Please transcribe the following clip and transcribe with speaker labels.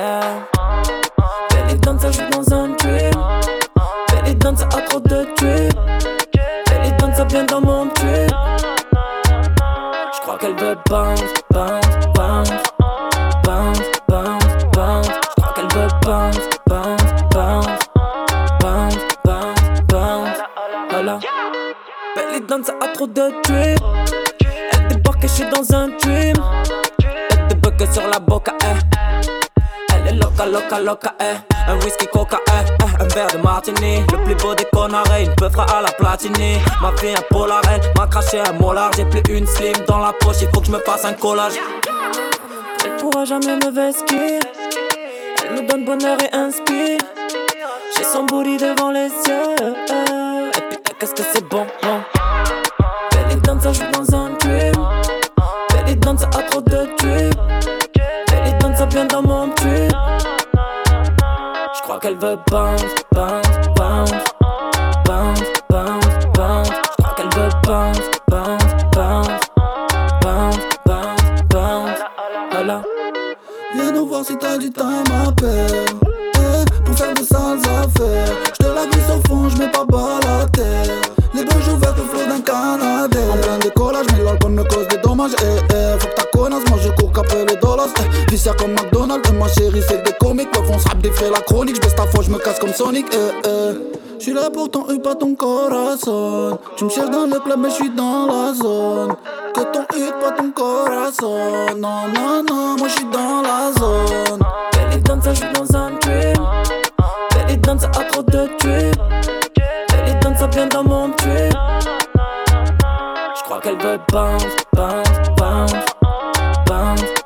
Speaker 1: yeah. Belly dance, ça joue dans un dream. Belly dance, ça a trop de drip. Belly dance, ça vient dans mon trip. J'crois qu'elle veut bounce, bounce, bounce. Bounce, bounce, bounce. J'crois qu'elle veut bounce, bounce, bounce. Bounce, bounce, bounce. Voilà. Belly dance, ça a trop de drip. Elle débarque et j'suis dans un dream. Elle débug sur la boca, Elle est loca, loca, loca, Un whisky coca, Un verre de martini. Le plus beau des connards, une peu fera à la platini. Ma vie un polar, elle m'a craché un molar. J'ai plus une slim dans la poche, il faut que je me fasse un collage. Elle pourra jamais me vesquer. Elle me donne bonheur et inspire. J'ai son booty devant les yeux. Et putain qu'est-ce que c'est bon, bon. Belly dance, ça joue dans un dream. Belly dance, ça a trop de drip. Belly dance, ça vient dans mon trip. J'crois qu'elle veut bounce, bounce, bounce. Bounce, bounce, bounce. J'crois qu'elle veut bounce, bounce, bounce. Bounce, bounce, bounce. Voilà.
Speaker 2: Viens nous voir si t'as du temps ma père, pour faire de sales affaires. J'te la glisse au fond, j'mets pas bas la terre. Les bouches ouvertes au flot d'un Canadien. En plein décollage, mais l'alcool me cause des dommages. Faut que ta connasse, moi je cours qu'après les dollars. Vicière comme McDonald's, ma chérie c'est des comiques. Meuf on se rappe des frais la chronique. J'baisse ta fois, j'me casse comme Sonic. J'suis là pour ton U, pas ton corazon. Tu me cherches dans le club, mais j'suis dans la zone. Que ton U, pas ton corazon. Non, non, non, moi j'suis dans la zone.
Speaker 1: Belly dance, ça joue dans un dream. Belly dance, ça a trop de drip. Belly dance, ça vient dans mon trip. J'crois qu'elle veut bounce, bounce, bounce. Bounce,